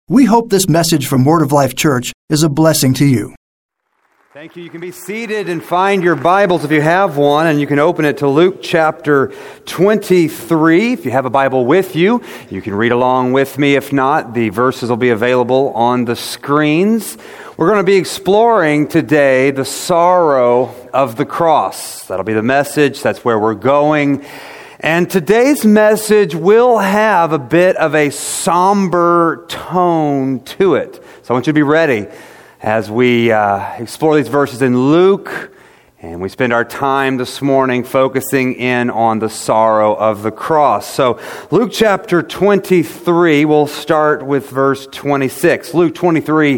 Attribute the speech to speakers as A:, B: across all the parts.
A: We hope this message from Word of Life Church is a blessing to you.
B: Thank you. You can be seated and find your Bibles if you have one, and you can open it to Luke chapter 23. If you have a Bible with you, you can read along with me. If not, the verses will be available on the screens. We're going to be exploring today the sorrow of the cross. That'll be the message. That's where we're going. And today's message will have a bit of a somber tone to it. So I want you to be ready as we explore these verses in Luke, and we spend our time this morning focusing in on the sorrow of the cross. So Luke chapter 23, we'll start with verse 26. Luke 23,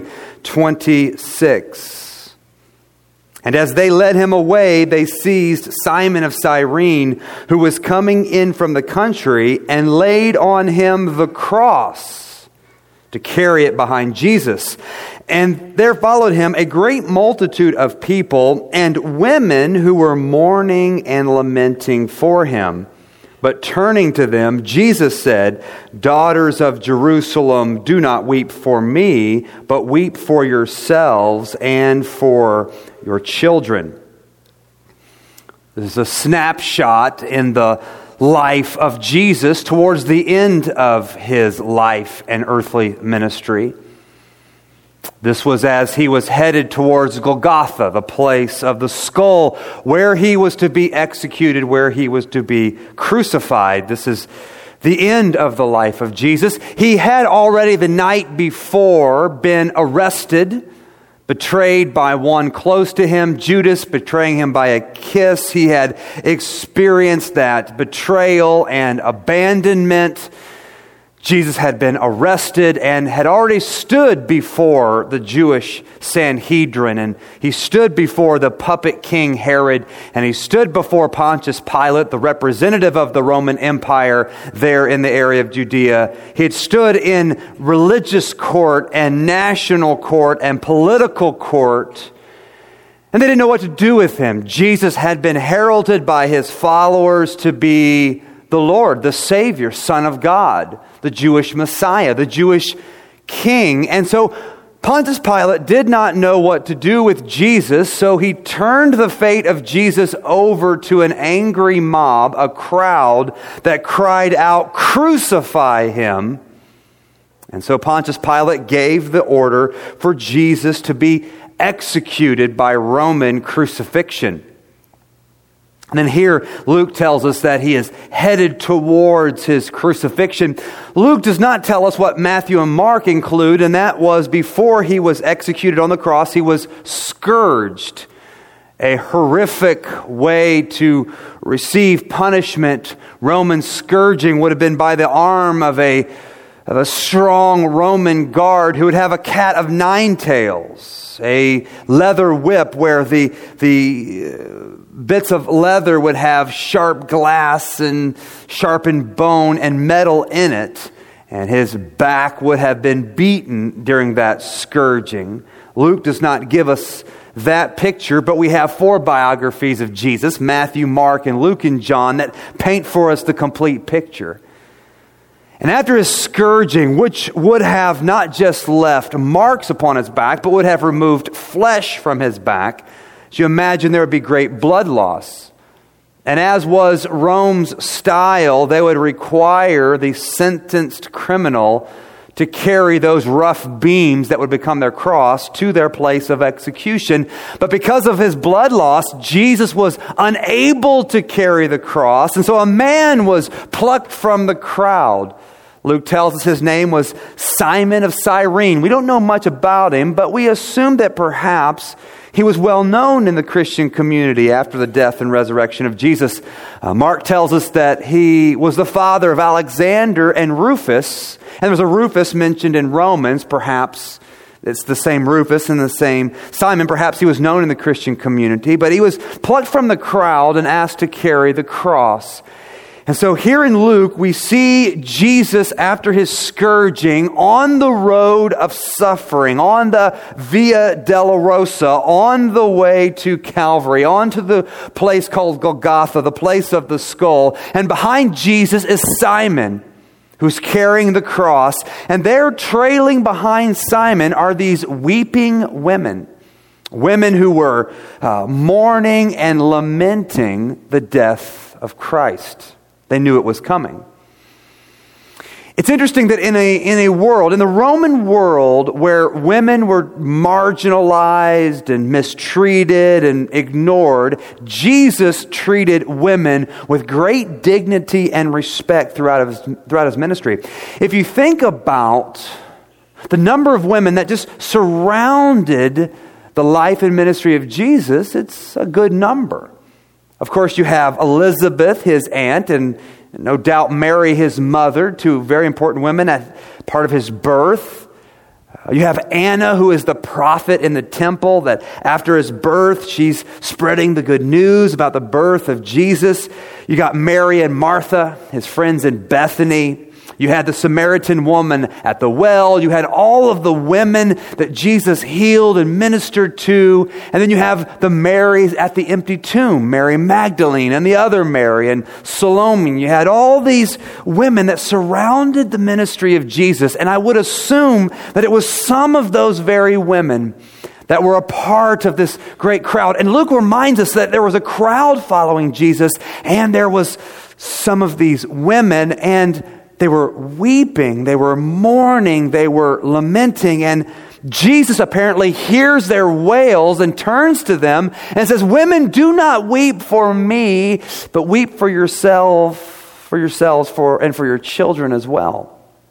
B: 26. And as they led him away, they seized Simon of Cyrene, who was coming in from the country, and laid on him the cross to carry it behind Jesus. And there followed him a great multitude of people and women who were mourning and lamenting for him. But turning to them, Jesus said, "Daughters of Jerusalem, do not weep for me, but weep for yourselves and for your children." This is a snapshot in the life of Jesus towards the end of his life and earthly ministry. This was as he was headed towards Golgotha, the place of the skull, where he was to be executed, where he was to be crucified. This is the end of the life of Jesus. He had already the night before been arrested, betrayed by one close to him, Judas betraying him by a kiss. He had experienced that betrayal and abandonment. Jesus had been arrested and had already stood before the Jewish Sanhedrin, and he stood before the puppet king Herod, and he stood before Pontius Pilate, the representative of the Roman Empire there in the area of Judea. He had stood in religious court and national court and political court, and they didn't know what to do with him. Jesus had been heralded by his followers to be the Lord, the Savior, Son of God, the Jewish Messiah, the Jewish King. And so Pontius Pilate did not know what to do with Jesus, so he turned the fate of Jesus over to an angry mob, a crowd that cried out, "Crucify him!" And so Pontius Pilate gave the order for Jesus to be executed by Roman crucifixion. And then here, Luke tells us that he is headed towards his crucifixion. Luke does not tell us what Matthew and Mark include, and that was before he was executed on the cross, he was scourged. A horrific way to receive punishment. Roman scourging would have been by the arm of a strong Roman guard who would have a cat of nine tails, a leather whip where the bits of leather would have sharp glass and sharpened bone and metal in it, and his back would have been beaten during that scourging. Luke does not give us that picture, but we have four biographies of Jesus, Matthew, Mark, and Luke and John, that paint for us the complete picture. And after his scourging, which would have not just left marks upon his back, but would have removed flesh from his back, as you imagine, there would be great blood loss. And as was Rome's style, they would require the sentenced criminal to carry those rough beams that would become their cross to their place of execution. But because of his blood loss, Jesus was unable to carry the cross. And so a man was plucked from the crowd. Luke tells us his name was Simon of Cyrene. We don't know much about him, but we assume that perhaps he was well known in the Christian community after the death and resurrection of Jesus. Mark tells us that he was the father of Alexander and Rufus. And there's a Rufus mentioned in Romans. Perhaps it's the same Rufus and the same Simon. Perhaps he was known in the Christian community. But he was plucked from the crowd and asked to carry the cross. And so here in Luke, we see Jesus after his scourging on the road of suffering, on the Via Dolorosa, on the way to Calvary, on to the place called Golgotha, the place of the skull. And behind Jesus is Simon. who's carrying the cross, and there trailing behind Simon are these weeping women. Women who were mourning and lamenting the death of Christ. They knew it was coming. It's interesting that in a world, in the Roman world, where women were marginalized and mistreated and ignored, Jesus treated women with great dignity and respect throughout his ministry. If you think about the number of women that just surrounded the life and ministry of Jesus, it's a good number. Of course, you have Elizabeth, his aunt, and no doubt Mary, his mother, two very important women at part of his birth. You have Anna, who is the prophet in the temple, that after his birth, she's spreading the good news about the birth of Jesus. You got Mary and Martha, his friends in Bethany. You had the Samaritan woman at the well. You had all of the women that Jesus healed and ministered to. And then you have the Marys at the empty tomb, Mary Magdalene and the other Mary and Salome. You had all these women that surrounded the ministry of Jesus. And I would assume that it was some of those very women that were a part of this great crowd. And Luke reminds us that there was a crowd following Jesus, and there was some of these women, and they were weeping, they were mourning, they were lamenting, and Jesus apparently hears their wails and turns to them and says, "Women, do not weep for me, but weep for yourselves, and for your children as well."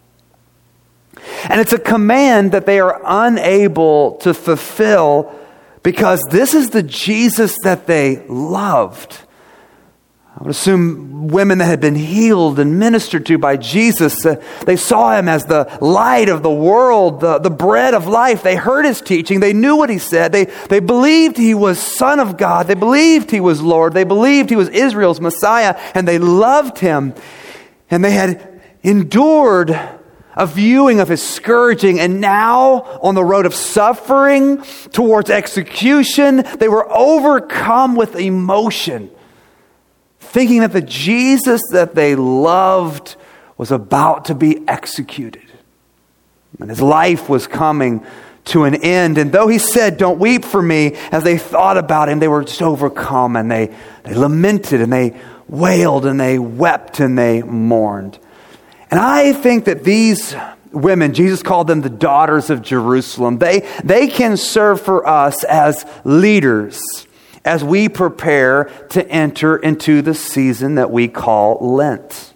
B: And it's a command that they are unable to fulfill because this is the Jesus that they loved. I would assume women that had been healed and ministered to by Jesus, they saw him as the light of the world, the bread of life. They heard his teaching. They knew what he said. They believed he was Son of God. They believed he was Lord. They believed he was Israel's Messiah, and they loved him. And they had endured a viewing of his scourging, and now on the road of suffering towards execution, they were overcome with emotion, thinking that the Jesus that they loved was about to be executed. And his life was coming to an end. And though he said, "Don't weep for me," as they thought about him, they were just overcome, and they lamented, and they wailed, and they wept, and they mourned. And I think that these women, Jesus called them the daughters of Jerusalem. They can serve for us as leaders as we prepare to enter into the season that we call Lent.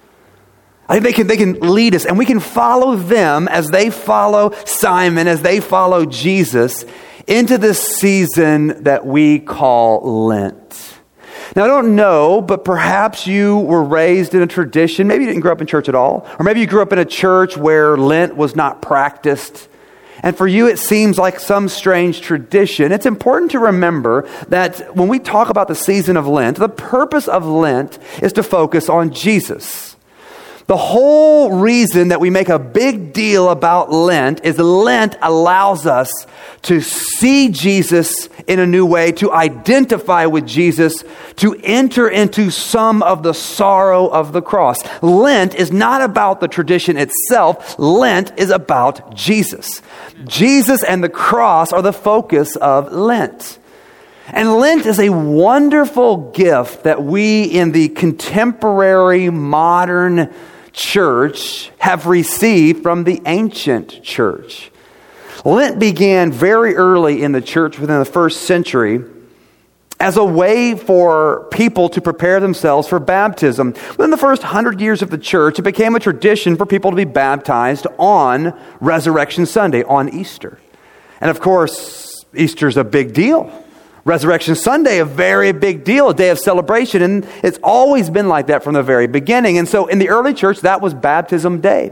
B: I think they can lead us, and we can follow them as they follow Simon, as they follow Jesus into this season that we call Lent. Now, I don't know, but perhaps you were raised in a tradition. Maybe you didn't grow up in church at all. Or maybe you grew up in a church where Lent was not practiced. And for you, it seems like some strange tradition. It's important to remember that when we talk about the season of Lent, the purpose of Lent is to focus on Jesus. The whole reason that we make a big deal about Lent is Lent allows us to see Jesus in a new way, to identify with Jesus, to enter into some of the sorrow of the cross. Lent is not about the tradition itself. Lent is about Jesus. Jesus and the cross are the focus of Lent. And Lent is a wonderful gift that we in the contemporary modern church have received from the ancient church. Lent began very early in the church within the first century as a way for people to prepare themselves for baptism. Within the first 100 years of the church, it became a tradition for people to be baptized on Resurrection Sunday, on Easter. And of course, Easter's a big deal. Resurrection Sunday, a very big deal, a day of celebration, and it's always been like that from the very beginning. And so in the early church, that was baptism day.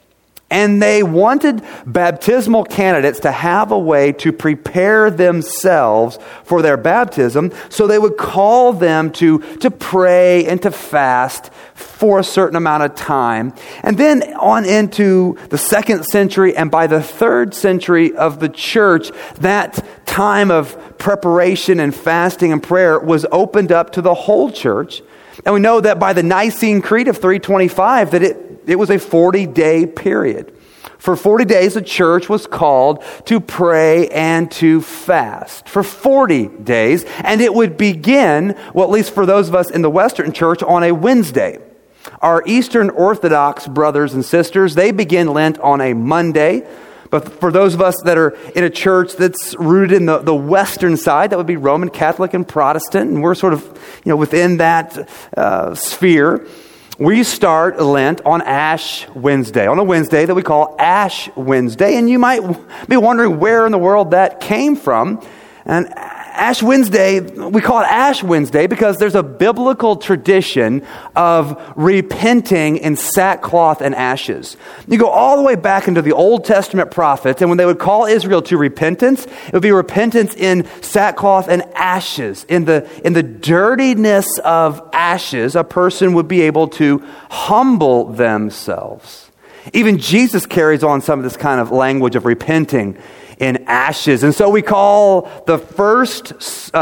B: And they wanted baptismal candidates to have a way to prepare themselves for their baptism, so they would call them to pray and to fast for a certain amount of time. And then on into the second century, and by the third century of the church, that time of preparation and fasting and prayer was opened up to the whole church. And we know that by the Nicene Creed of 325 that it it was a 40-day period. For 40 days, the church was called to pray and to fast for 40 days. And it would begin, well, at least for those of us in the Western church, on a Wednesday. Our Eastern Orthodox brothers and sisters, they begin Lent on a Monday. But for those of us that are in a church that's rooted in the Western side, that would be Roman Catholic and Protestant, and we're sort of within that sphere. We start Lent on Ash Wednesday, on a Wednesday that we call Ash Wednesday. And you might be wondering where in the world that came from. And Ash Wednesday, we call it Ash Wednesday because there's a biblical tradition of repenting in sackcloth and ashes. You go all the way back into the Old Testament prophets, and when they would call Israel to repentance, it would be repentance in sackcloth and ashes. In the dirtiness of ashes, a person would be able to humble themselves. Even Jesus carries on some of this kind of language of repenting in ashes. And so we call the first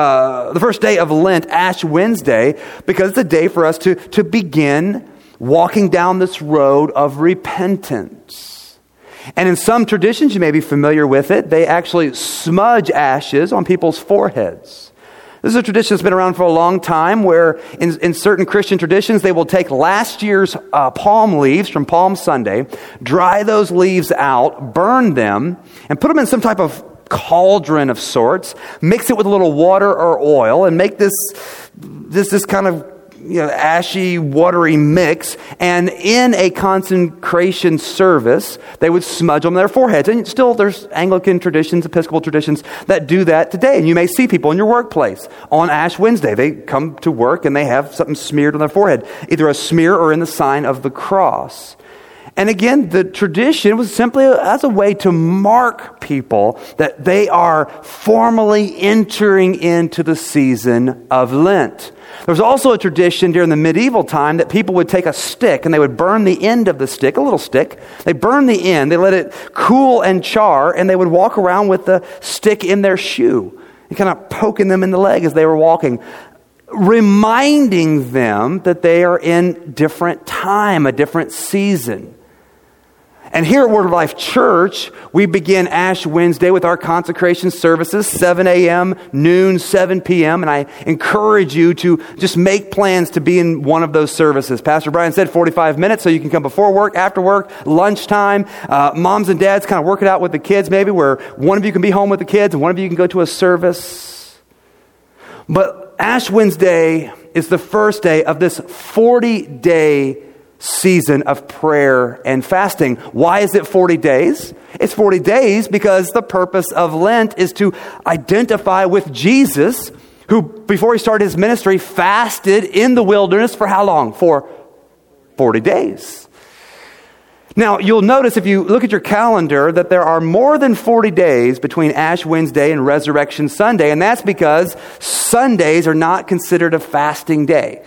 B: day of Lent Ash Wednesday because it's a day for us to begin walking down this road of repentance. And in some traditions, you may be familiar with it, they actually smudge ashes on people's foreheads. This is a tradition that's been around for a long time where in certain Christian traditions, they will take last year's palm leaves from Palm Sunday, dry those leaves out, burn them, and put them in some type of cauldron of sorts, mix it with a little water or oil, and make this kind of ashy, watery mix, and in a consecration service, they would smudge on their foreheads. And still, there's Anglican traditions, Episcopal traditions that do that today. And you may see people in your workplace on Ash Wednesday. They come to work and they have something smeared on their forehead, either a smear or in the sign of the cross. And again, the tradition was simply as a way to mark people that they are formally entering into the season of Lent. There was also a tradition during the medieval time that people would take a stick and they would burn the end of the stick, a little stick. They burn the end, they let it cool and char, and they would walk around with the stick in their shoe and kind of poking them in the leg as they were walking, reminding them that they are in different time, a different season. And here at Word of Life Church, we begin Ash Wednesday with our consecration services, 7 a.m., noon, 7 p.m. And I encourage you to just make plans to be in one of those services. Pastor Brian said 45 minutes, so you can come before work, after work, lunchtime. Moms and dads kind of work it out with the kids maybe, where one of you can be home with the kids and one of you can go to a service. But Ash Wednesday is the first day of this 40-day season of prayer and fasting. Why is it 40 days? It's 40 days because the purpose of Lent is to identify with Jesus, who, before he started his ministry, fasted in the wilderness for how long? For 40 days. Now, you'll notice if you look at your calendar that there are more than 40 days between Ash Wednesday and Resurrection Sunday, and that's because Sundays are not considered a fasting day.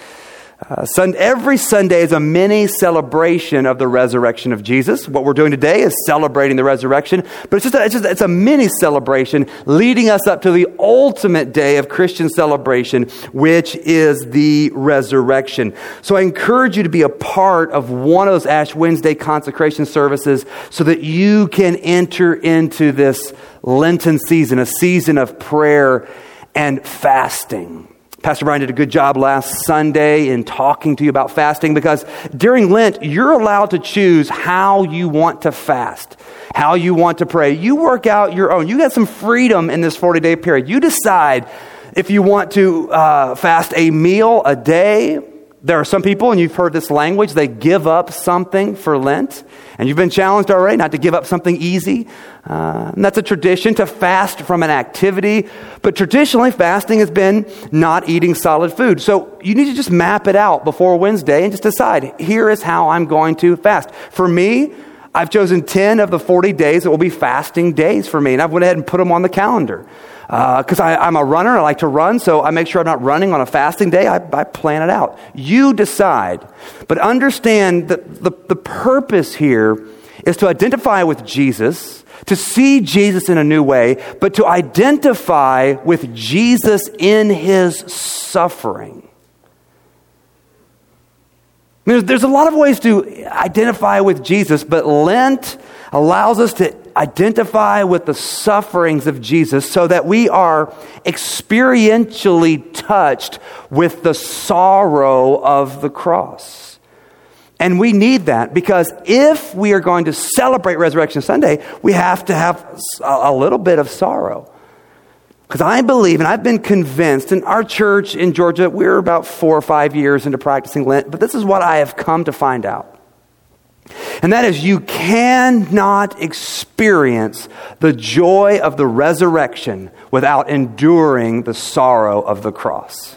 B: Every Sunday is a mini celebration of the resurrection of Jesus. What we're doing today is celebrating the resurrection, but it's a mini celebration leading us up to the ultimate day of Christian celebration, which is the resurrection. So I encourage you to be a part of one of those Ash Wednesday consecration services so that you can enter into this Lenten season, a season of prayer and fasting. Pastor Brian did a good job last Sunday in talking to you about fasting, because during Lent, you're allowed to choose how you want to fast, how you want to pray. You work out your own. You got some freedom in this 40-day period. You decide if you want to fast a meal a day. There are some people, and you've heard this language, they give up something for Lent. And you've been challenged already not to give up something easy. And that's a tradition, to fast from an activity. But traditionally, fasting has been not eating solid food. So you need to just map it out before Wednesday and just decide, here is how I'm going to fast. For me, I've chosen 10 of the 40 days that will be fasting days for me. And I've went ahead and put them on the calendar. Because I'm a runner, I like to run, so I make sure I'm not running on a fasting day. I plan it out. You decide. But understand that the purpose here is to identify with Jesus, to see Jesus in a new way, but to identify with Jesus in his suffering. There's a lot of ways to identify with Jesus, but Lent allows us to identify with the sufferings of Jesus so that we are experientially touched with the sorrow of the cross. And we need that because if we are going to celebrate Resurrection Sunday, we have to have a little bit of sorrow. Because I believe, and I've been convinced, in our church in Georgia, we're about 4 or 5 years into practicing Lent, but this is what I have come to find out. And that is, you cannot experience the joy of the resurrection without enduring the sorrow of the cross.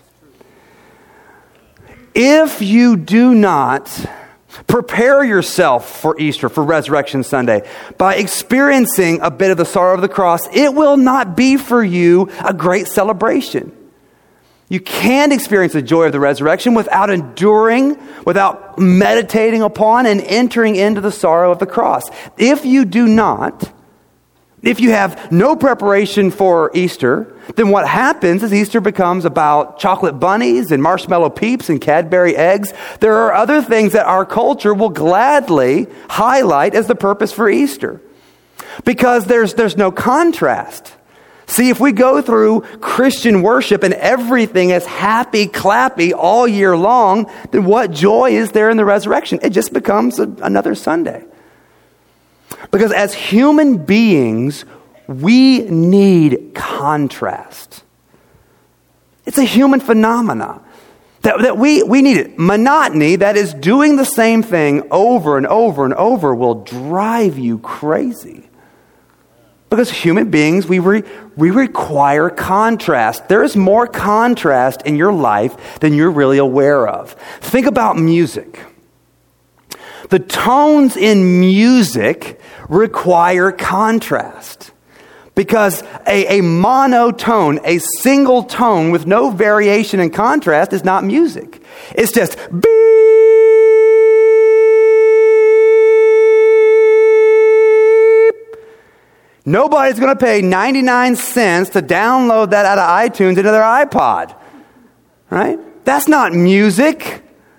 B: If you do not prepare yourself for Easter, for Resurrection Sunday, by experiencing a bit of the sorrow of the cross, it will not be for you a great celebration. You can't experience the joy of the resurrection without enduring, without meditating upon and entering into the sorrow of the cross. If you do not, if you have no preparation for Easter, then what happens is Easter becomes about chocolate bunnies and marshmallow peeps and Cadbury eggs. There are other things that our culture will gladly highlight as the purpose for Easter, because there's no contrast. See, if we go through Christian worship and everything is happy, clappy all year long, then what joy is there in the resurrection? It just becomes another Sunday. Because as human beings, we need contrast. It's a human phenomenon that we need it. Monotony, that is doing the same thing over and over and over, will drive you crazy. Because human beings, we require contrast. There is more contrast in your life than you're really aware of. Think about music. The tones in music require contrast. Because a monotone, a single tone with no variation in contrast is not music. It's just beep. Nobody's going to pay 99 cents to download that out of iTunes into their iPod. Right? That's not music.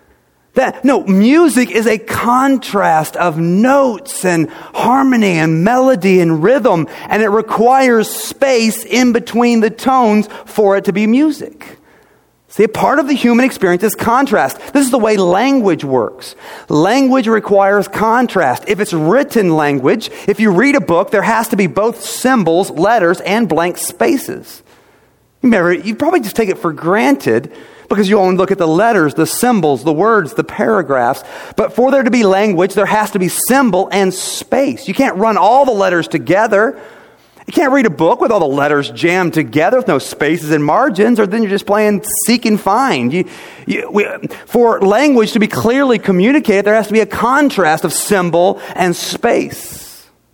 B: Music is a contrast of notes and harmony and melody and rhythm, and it requires space in between the tones for it to be music. See, a part of the human experience is contrast. This is the way language works. Language requires contrast. If it's written language, if you read a book, there has to be both symbols, letters, and blank spaces. You probably just take it for granted because you only look at the letters, the symbols, the words, the paragraphs. But for there to be language, there has to be symbol and space. You can't run all the letters together. You can't read a book with all the letters jammed together with no spaces and margins, or then you're just playing seek and find. For language to be clearly communicated, there has to be a contrast of symbol and space.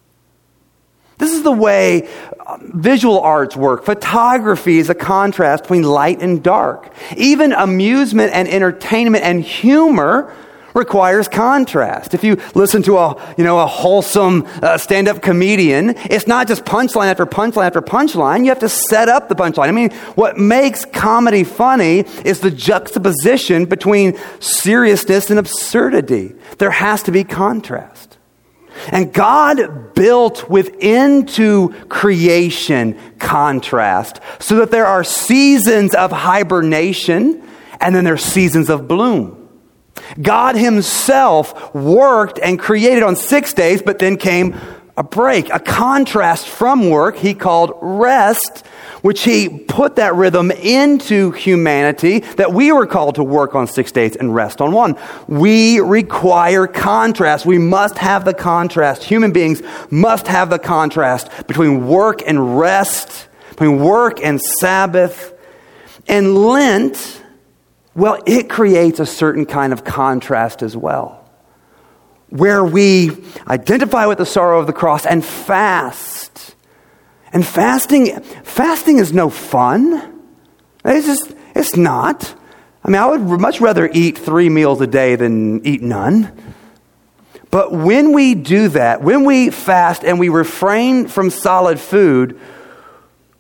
B: This is the way visual arts work. Photography is a contrast between light and dark. Even amusement and entertainment and humor requires contrast. If you listen to a wholesome stand-up comedian, it's not just punchline after punchline after punchline. You have to set up the punchline. I mean, what makes comedy funny is the juxtaposition between seriousness and absurdity. There has to be contrast. And God built into creation contrast so that there are seasons of hibernation and then there are seasons of bloom. God himself worked and created on 6 days, but then came a break, a contrast from work he called rest, which he put that rhythm into humanity, that we were called to work on 6 days and rest on one. We require contrast. We must have the contrast. Human beings must have the contrast between work and rest, between work and Sabbath. And Lent, well, it creates a certain kind of contrast as well, where we identify with the sorrow of the cross and fast. And fasting is no fun. It's not. I mean, I would much rather eat 3 meals a day than eat none. But when we do that, when we fast and we refrain from solid food,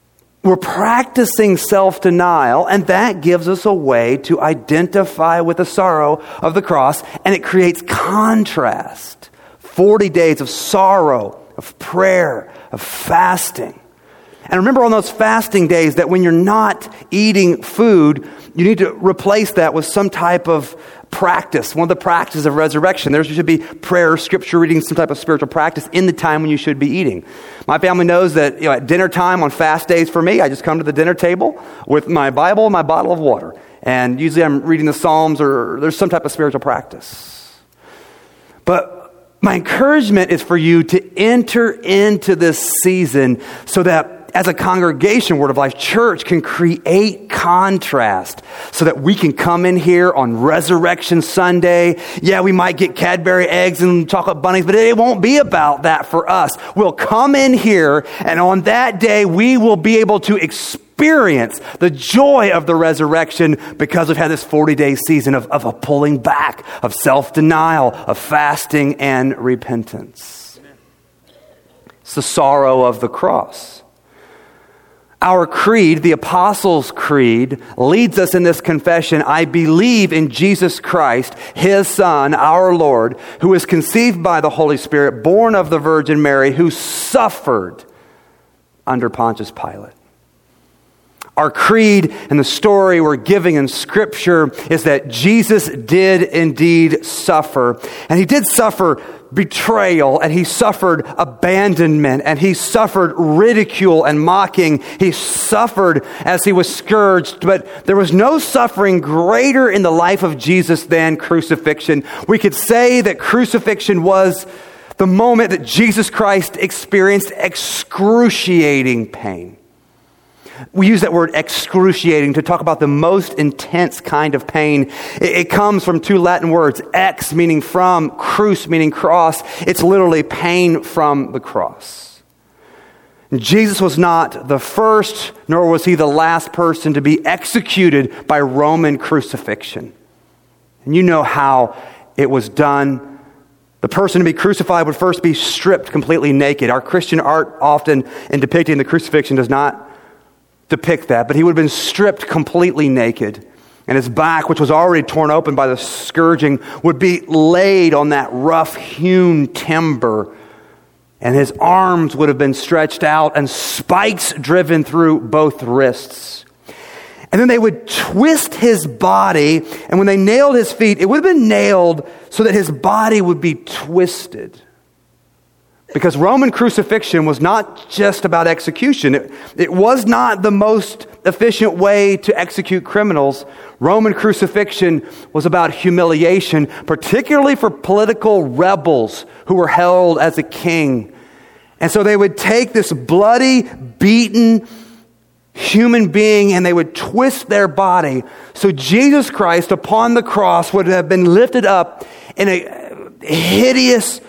B: We're practicing self-denial, and that gives us a way to identify with the sorrow of the cross, and it creates contrast. 40 days of sorrow, of prayer, of fasting. And remember on those fasting days that when you're not eating food, you need to replace that with some type of practice, one of the practices of resurrection. There should be prayer, scripture reading, some type of spiritual practice in the time when you should be eating. My family knows that at dinner time on fast days for me, I just come to the dinner table with my Bible and my bottle of water. And usually I'm reading the Psalms or there's some type of spiritual practice. But my encouragement is for you to enter into this season so that as a congregation, Word of Life Church can create contrast so that we can come in here on Resurrection Sunday. Yeah, we might get Cadbury eggs and chocolate bunnies, but it won't be about that for us. We'll come in here, and on that day, we will be able to experience the joy of the resurrection because we've had this 40-day season of a pulling back, of self-denial, of fasting and repentance. It's the sorrow of the cross. Our creed, the Apostles' Creed, leads us in this confession: I believe in Jesus Christ, His Son, our Lord, who was conceived by the Holy Spirit, born of the Virgin Mary, who suffered under Pontius Pilate. Our creed and the story we're giving in Scripture is that Jesus did indeed suffer. And He did suffer betrayal, and He suffered abandonment, and He suffered ridicule and mocking. He suffered as He was scourged, but there was no suffering greater in the life of Jesus than crucifixion. We could say that crucifixion was the moment that Jesus Christ experienced excruciating pain. We use that word excruciating to talk about the most intense kind of pain. It comes from two Latin words, ex meaning from, cruce meaning cross. It's literally pain from the cross. Jesus was not the first, nor was He the last person to be executed by Roman crucifixion. And you know how it was done. The person to be crucified would first be stripped completely naked. Our Christian art often in depicting the crucifixion does not depict that, but He would have been stripped completely naked, and His back, which was already torn open by the scourging, would be laid on that rough hewn timber, and His arms would have been stretched out and spikes driven through both wrists. And then they would twist His body, and when they nailed His feet, it would have been nailed so that His body would be twisted. Because Roman crucifixion was not just about execution. It was not the most efficient way to execute criminals. Roman crucifixion was about humiliation, particularly for political rebels who were held as a king. And so they would take this bloody, beaten human being and they would twist their body. So Jesus Christ upon the cross would have been lifted up in a hideous,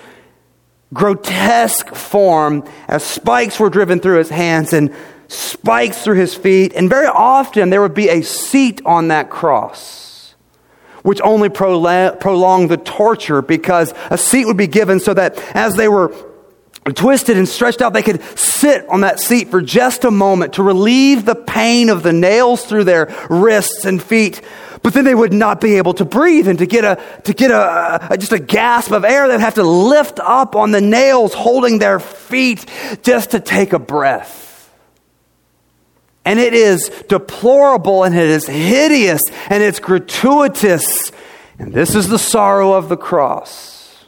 B: grotesque form as spikes were driven through His hands and spikes through His feet. And very often there would be a seat on that cross, which only prolonged the torture, because a seat would be given so that as they were twisted and stretched out, they could sit on that seat for just a moment to relieve the pain of the nails through their wrists and feet. But then they would not be able to breathe, and to get just a gasp of air, they'd have to lift up on the nails holding their feet just to take a breath. And it is deplorable, and it is hideous, and it's gratuitous. And this is the sorrow of the cross.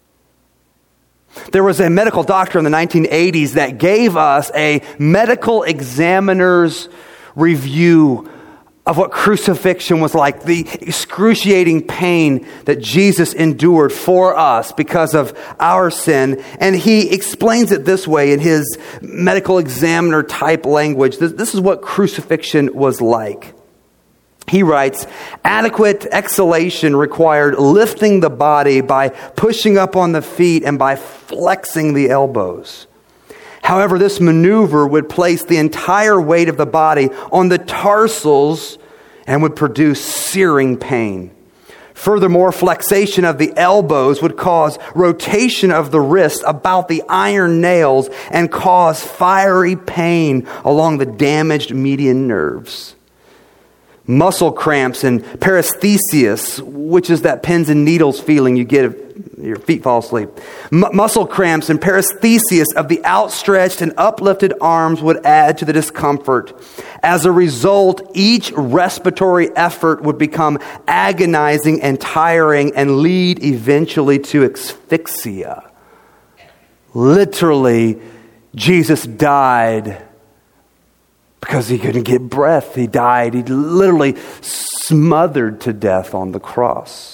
B: There was a medical doctor in the 1980s that gave us a medical examiner's review of what crucifixion was like, the excruciating pain that Jesus endured for us because of our sin. And he explains it this way in his medical examiner type language. This is what crucifixion was like. He writes, adequate exhalation required lifting the body by pushing up on the feet and by flexing the elbows. However, this maneuver would place the entire weight of the body on the tarsals and would produce searing pain. Furthermore, flexation of the elbows would cause rotation of the wrist about the iron nails and cause fiery pain along the damaged median nerves. Muscle cramps and paresthesias, which is that pins and needles feeling you get if your feet fall asleep. Muscle cramps and paresthesias of the outstretched and uplifted arms would add to the discomfort. As a result, each respiratory effort would become agonizing and tiring and lead eventually to asphyxia. Literally, Jesus died because he couldn't get breath. He died. He literally smothered to death on the cross.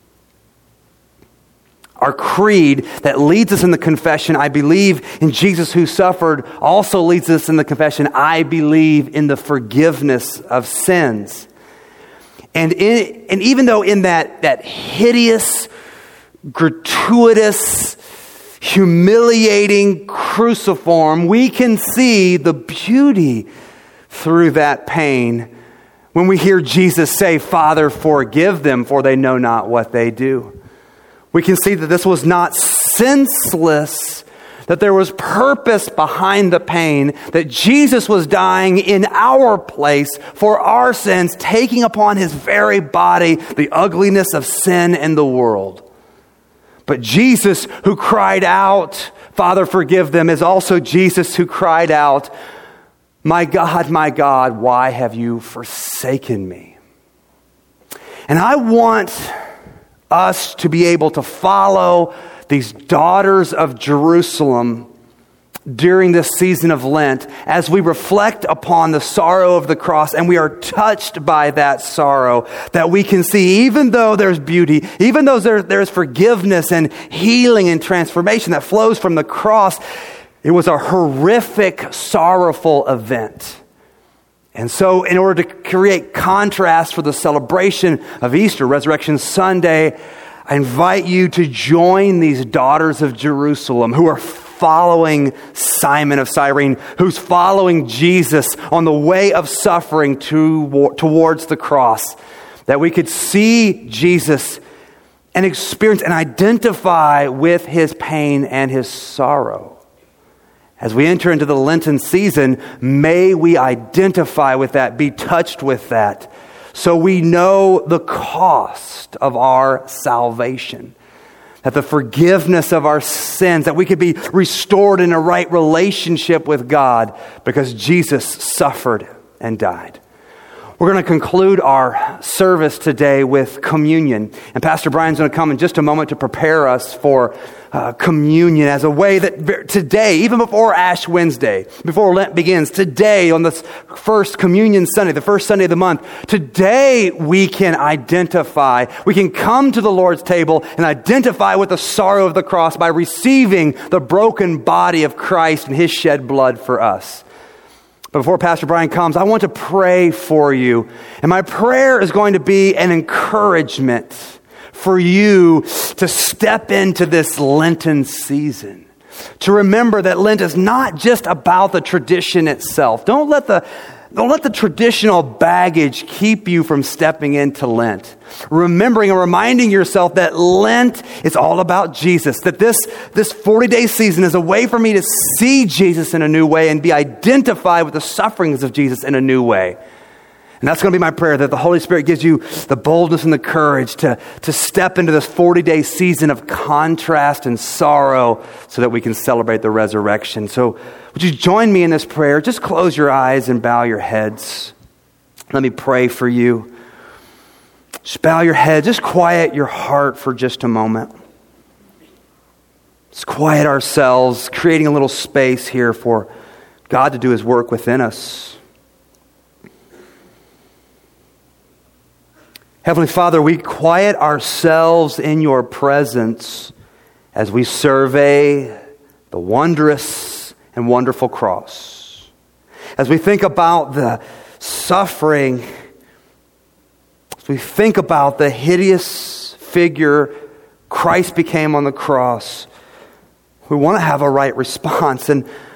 B: Our creed that leads us in the confession, I believe in Jesus who suffered, also leads us in the confession, I believe in the forgiveness of sins. And even though in that hideous, gratuitous, humiliating cruciform, we can see the beauty through that pain when we hear Jesus say, Father, forgive them, for they know not what they do. We can see that this was not senseless, that there was purpose behind the pain, that Jesus was dying in our place for our sins, taking upon his very body the ugliness of sin in the world. But Jesus who cried out, Father, forgive them, is also Jesus who cried out, my God, why have you forsaken me? And I want us to be able to follow these daughters of Jerusalem during this season of Lent as we reflect upon the sorrow of the cross and we are touched by that sorrow, that we can see even though there's beauty, even though there's forgiveness and healing and transformation that flows from the cross, it was a horrific, sorrowful event. And so in order to create contrast for the celebration of Easter, Resurrection Sunday, I invite you to join these daughters of Jerusalem who are following Simon of Cyrene, who's following Jesus on the way of suffering towards the cross, that we could see Jesus and experience and identify with his pain and his sorrow. As we enter into the Lenten season, may we identify with that, be touched with that, so we know the cost of our salvation, that the forgiveness of our sins, that we could be restored in a right relationship with God because Jesus suffered and died. We're going to conclude our service today with communion. And Pastor Brian's going to come in just a moment to prepare us for communion as a way that today, even before Ash Wednesday, before Lent begins, today on this first communion Sunday, the first Sunday of the month, today we can identify, we can come to the Lord's table and identify with the sorrow of the cross by receiving the broken body of Christ and his shed blood for us. But before Pastor Brian comes, I want to pray for you. And my prayer is going to be an encouragement for you to step into this Lenten season. To remember that Lent is not just about the tradition itself. Don't let the traditional baggage keep you from stepping into Lent. Remembering and reminding yourself that Lent is all about Jesus. That this 40-day season is a way for me to see Jesus in a new way and be identified with the sufferings of Jesus in a new way. And that's going to be my prayer, that the Holy Spirit gives you the boldness and the courage to step into this 40-day season of contrast and sorrow so that we can celebrate the resurrection. So would you join me in this prayer? Just close your eyes and bow your heads. Let me pray for you. Just bow your head. Just quiet your heart for just a moment. Let's quiet ourselves, creating a little space here for God to do his work within us. Heavenly Father, we quiet ourselves in your presence as we survey the wondrous and wonderful cross. As we think about the suffering, as we think about the hideous figure Christ became on the cross, we want to have a right response. And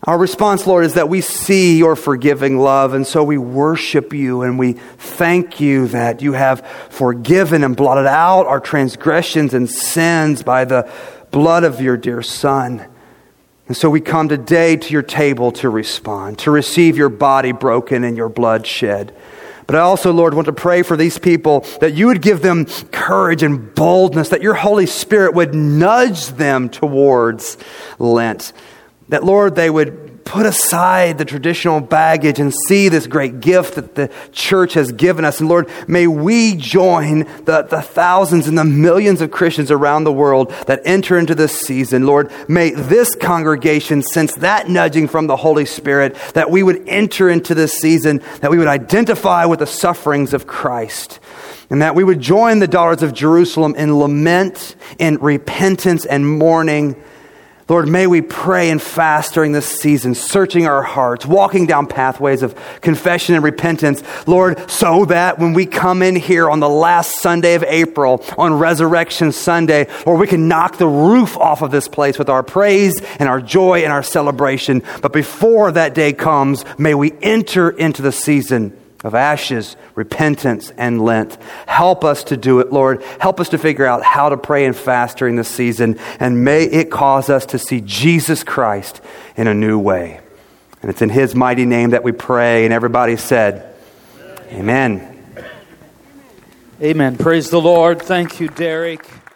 B: Our response, Lord, is that we see your forgiving love, and so we worship you and we thank you that you have forgiven and blotted out our transgressions and sins by the blood of your dear Son. And so we come today to your table to respond, to receive your body broken and your blood shed. But I also, Lord, want to pray for these people that you would give them courage and boldness, that your Holy Spirit would nudge them towards Lent. That, Lord, they would put aside the traditional baggage and see this great gift that the church has given us. And Lord, may we join the thousands and the millions of Christians around the world that enter into this season. Lord, may this congregation sense that nudging from the Holy Spirit, that we would enter into this season, that we would identify with the sufferings of Christ, and that we would join the daughters of Jerusalem in lament, in repentance and mourning. Lord, may we pray and fast during this season, searching our hearts, walking down pathways of confession and repentance, Lord, so that when we come in here on the last Sunday of April, on Resurrection Sunday, Lord, we can knock the roof off of this place with our praise and our joy and our celebration. But before that day comes, may we enter into the season of ashes, repentance, and Lent. Help us to do it, Lord. Help us to figure out how to pray and fast during this season, and may it cause us to see Jesus Christ in a new way. And it's in His mighty name that we pray, and everybody said, Amen.
C: Amen. Praise the Lord. Thank you, Derek.